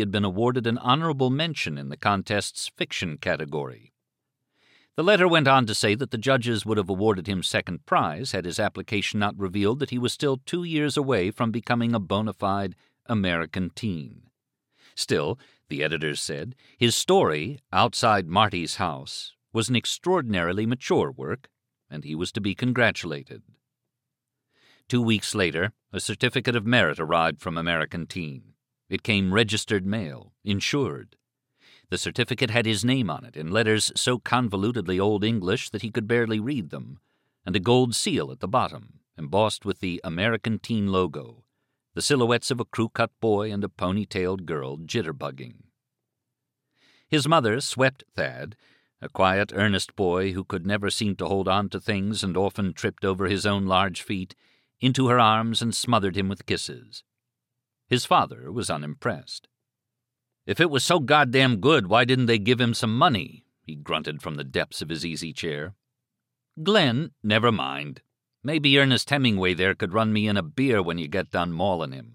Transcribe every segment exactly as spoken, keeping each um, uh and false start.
had been awarded an honorable mention in the contest's fiction category. The letter went on to say that the judges would have awarded him second prize had his application not revealed that he was still two years away from becoming a bona fide American teen. Still, the editors said, his story, Outside Marty's House, was an extraordinarily mature work, and he was to be congratulated. Two weeks later, a certificate of merit arrived from American Teen. It came registered mail, insured. The certificate had his name on it in letters so convolutedly Old English that he could barely read them, and a gold seal at the bottom, embossed with the American Teen logo, the silhouettes of a crew-cut boy and a pony-tailed girl jitterbugging. His mother swept Thad, a quiet, earnest boy who could never seem to hold on to things and often tripped over his own large feet, into her arms and smothered him with kisses. His father was unimpressed. "If it was so goddamn good, why didn't they give him some money?" he grunted from the depths of his easy chair. "Glenn, never mind. Maybe Ernest Hemingway there could run me in a beer when you get done maulin' him."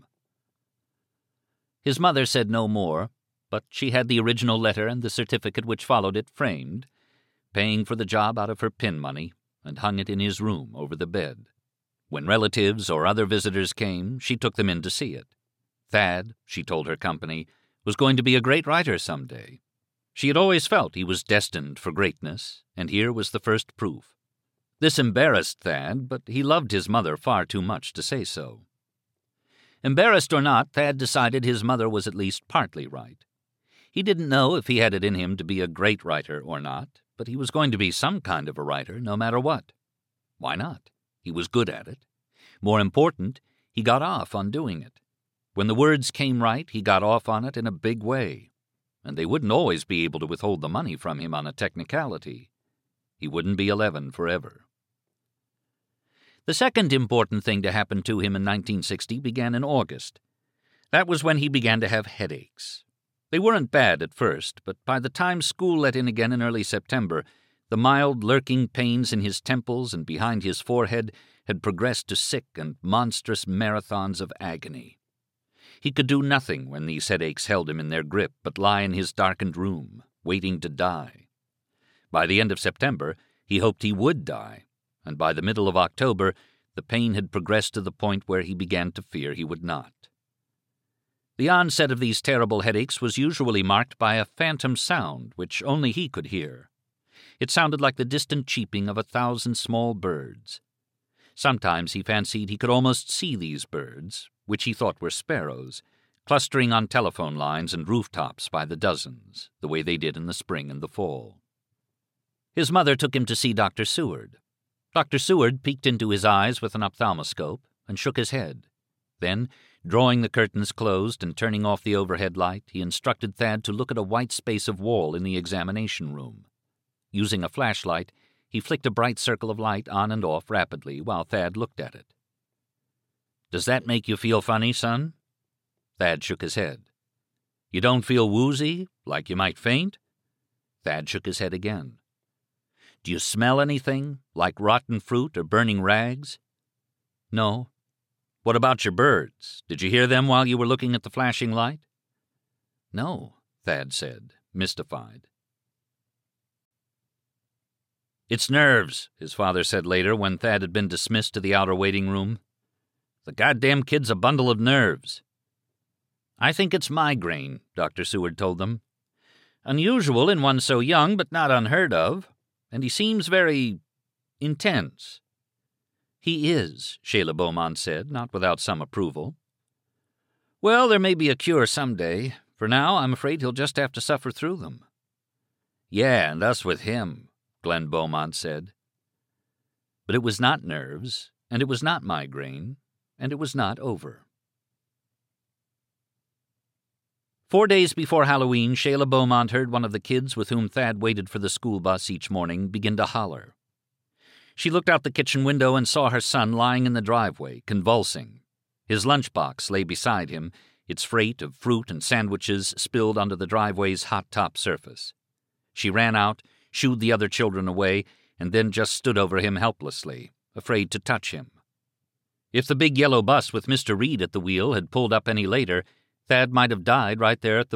His mother said no more, but she had the original letter and the certificate which followed it framed, paying for the job out of her pin money, and hung it in his room over the bed. When relatives or other visitors came, she took them in to see it. Thad, she told her company, was going to be a great writer some day. She had always felt he was destined for greatness, and here was the first proof. This embarrassed Thad, but he loved his mother far too much to say so. Embarrassed or not, Thad decided his mother was at least partly right. He didn't know if he had it in him to be a great writer or not, but he was going to be some kind of a writer no matter what. Why not? He was good at it. More important, he got off on doing it. When the words came right, he got off on it in a big way. And they wouldn't always be able to withhold the money from him on a technicality. He wouldn't be eleven forever. The second important thing to happen to him in nineteen sixty began in August. That was when he began to have headaches. They weren't bad at first, but by the time school let in again in early September, the mild, lurking pains in his temples and behind his forehead had progressed to sick and monstrous marathons of agony. He could do nothing when these headaches held him in their grip but lie in his darkened room, waiting to die. By the end of September, he hoped he would die, and by the middle of October, the pain had progressed to the point where he began to fear he would not. The onset of these terrible headaches was usually marked by a phantom sound which only he could hear. It sounded like the distant cheeping of a thousand small birds. Sometimes he fancied he could almost see these birds, which he thought were sparrows, clustering on telephone lines and rooftops by the dozens, the way they did in the spring and the fall. His mother took him to see Doctor Seward. Doctor Seward peeked into his eyes with an ophthalmoscope and shook his head. Then, drawing the curtains closed and turning off the overhead light, he instructed Thad to look at a white space of wall in the examination room. Using a flashlight, he flicked a bright circle of light on and off rapidly while Thad looked at it. "Does that make you feel funny, son?" Thad shook his head. "You don't feel woozy, like you might faint?" Thad shook his head again. "Do you smell anything, like rotten fruit or burning rags?" "No." "What about your birds? Did you hear them while you were looking at the flashing light?" "No," Thad said, mystified. "It's nerves," his father said later when Thad had been dismissed to the outer waiting room. "The goddamn kid's a bundle of nerves." "I think it's migraine," Doctor Seward told them. "Unusual in one so young, but not unheard of. And he seems very intense." "He is," Shayla Beaumont said, not without some approval. "Well, there may be a cure someday. For now, I'm afraid he'll just have to suffer through them." "Yeah, and us with him," Glenn Beaumont said. But it was not nerves, and it was not migraine, and it was not over. Four days before Halloween, Shayla Beaumont heard one of the kids with whom Thad waited for the school bus each morning begin to holler. She looked out the kitchen window and saw her son lying in the driveway, convulsing. His lunchbox lay beside him, its freight of fruit and sandwiches spilled onto the driveway's hot top surface. She ran out, shooed the other children away, and then just stood over him helplessly, afraid to touch him. If the big yellow bus with Mister Reed at the wheel had pulled up any later, Thad might have died right there at the